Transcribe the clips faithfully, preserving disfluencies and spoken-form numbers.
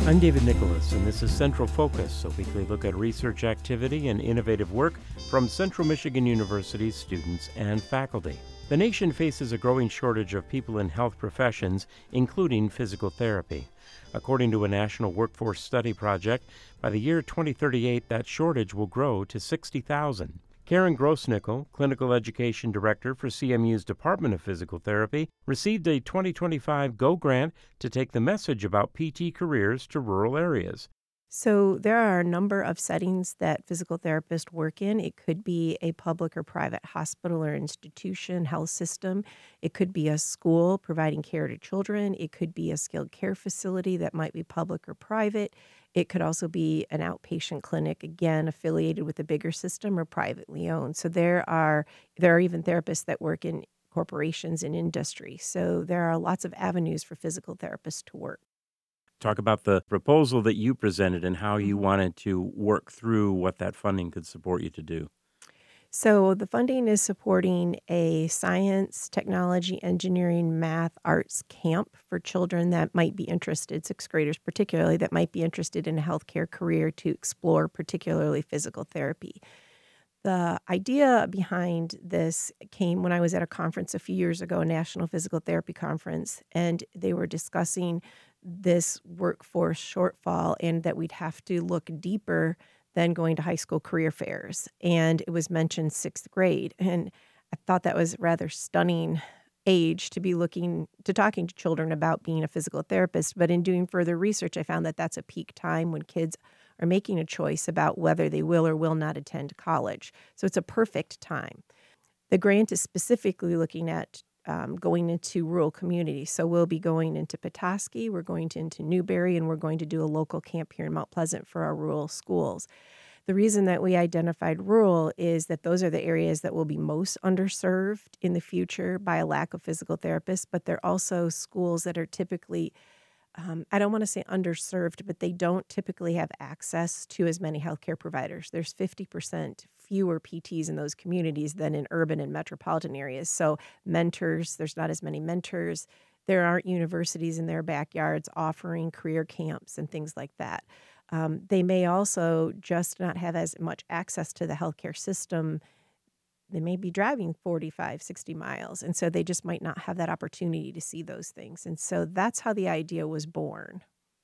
I'm David Nicholas, and this is Central Focus, a weekly look at research activity and innovative work from Central Michigan University's students and faculty. The nation faces a growing shortage of people in health professions, including physical therapy. According to a national workforce study project, by the year twenty thirty-eight, that shortage will grow to sixty thousand. Karen Grossnickel, Clinical Education Director for C M U's Department of Physical Therapy, received a twenty twenty-five GO grant to take the message about P T careers to rural areas. So there are a number of settings that physical therapists work in. It could be a public or private hospital or institution, health system. It could be a school providing care to children. It could be a skilled care facility that might be public or private. It could also be an outpatient clinic, again, affiliated with a bigger system or privately owned. So there are there are even therapists that work in corporations and industry. So there are lots of avenues for physical therapists to work. Talk about the proposal that you presented and how you Mhm. wanted to work through what that funding could support you to do. So the funding is supporting a science, technology, engineering, math, arts camp for children that might be interested, sixth graders particularly, that might be interested in a healthcare career to explore particularly physical therapy. The idea behind this came when I was at a conference a few years ago, a National Physical Therapy Conference, and they were discussing this workforce shortfall and that we'd have to look deeper than going to high school career fairs. And it was mentioned sixth grade. And I thought that was a rather stunning age to be looking to talking to children about being a physical therapist. But in doing further research, I found that that's a peak time when kids are making a choice about whether they will or will not attend college. So it's a perfect time. The grant is specifically looking at um, going into rural communities. So we'll be going into Petoskey, we're going to into Newberry, and we're going to do a local camp here in Mount Pleasant for our rural schools. The reason that we identified rural is that those are the areas that will be most underserved in the future by a lack of physical therapists, but they're also schools that are typically um, I don't want to say underserved, but they don't typically have access to as many healthcare providers. There's fifty percent fewer P Ts in those communities than in urban and metropolitan areas. So mentors, there's not as many mentors. There aren't universities in their backyards offering career camps and things like that. Um, they may also just not have as much access to the healthcare system. They may be driving forty-five, sixty miles, and so they just might not have that opportunity to see those things. And so that's how the idea was born.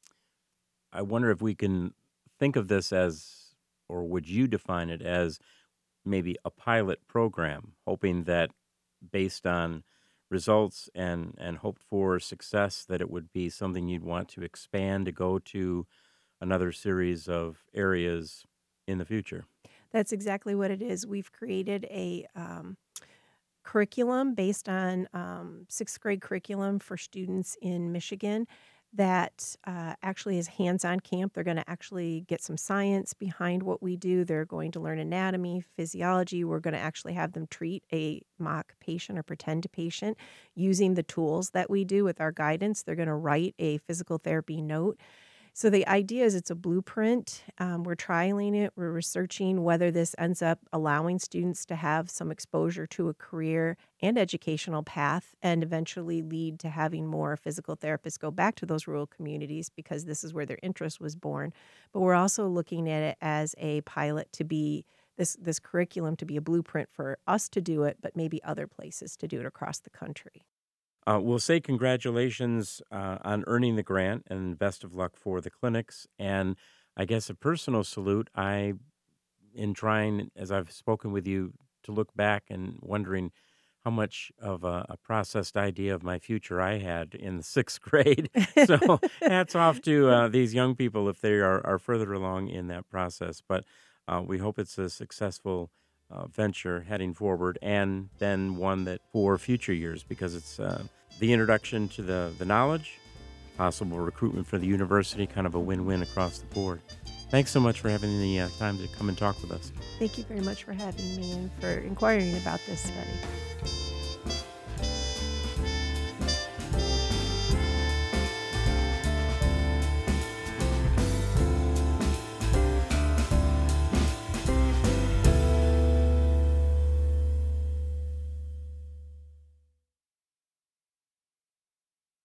I wonder if we can think of this as, or would you define it as maybe a pilot program, hoping that based on results and, and hoped for success, that it would be something you'd want to expand to go to another series of areas in the future. That's exactly what it is. We've created a um, curriculum based on um, sixth grade curriculum for students in Michigan that uh, actually is hands-on camp. They're going to actually get some science behind what we do. They're going to learn anatomy, physiology. We're going to actually have them treat a mock patient or pretend patient using the tools that we do with our guidance. They're going to write a physical therapy note. So the idea is it's a blueprint. Um, we're trialing it. We're researching whether this ends up allowing students to have some exposure to a career and educational path and eventually lead to having more physical therapists go back to those rural communities because this is where their interest was born. But we're also looking at it as a pilot to be this, this curriculum to be a blueprint for us to do it, but maybe other places to do it across the country. Uh, we'll say congratulations uh, on earning the grant and best of luck for the clinics. And I guess a personal salute. I, in trying, as I've spoken with you, to look back and wondering how much of a, a processed idea of my future I had in the sixth grade. So hats off to uh, these young people if they are, are further along in that process. But uh, we hope it's a successful uh, venture heading forward, and then one that for future years, because it's uh, the introduction to the, the knowledge, possible recruitment for the university, kind of a win-win across the board. Thanks so much for having the uh, time to come and talk with us. Thank you very much for having me and for inquiring about this study.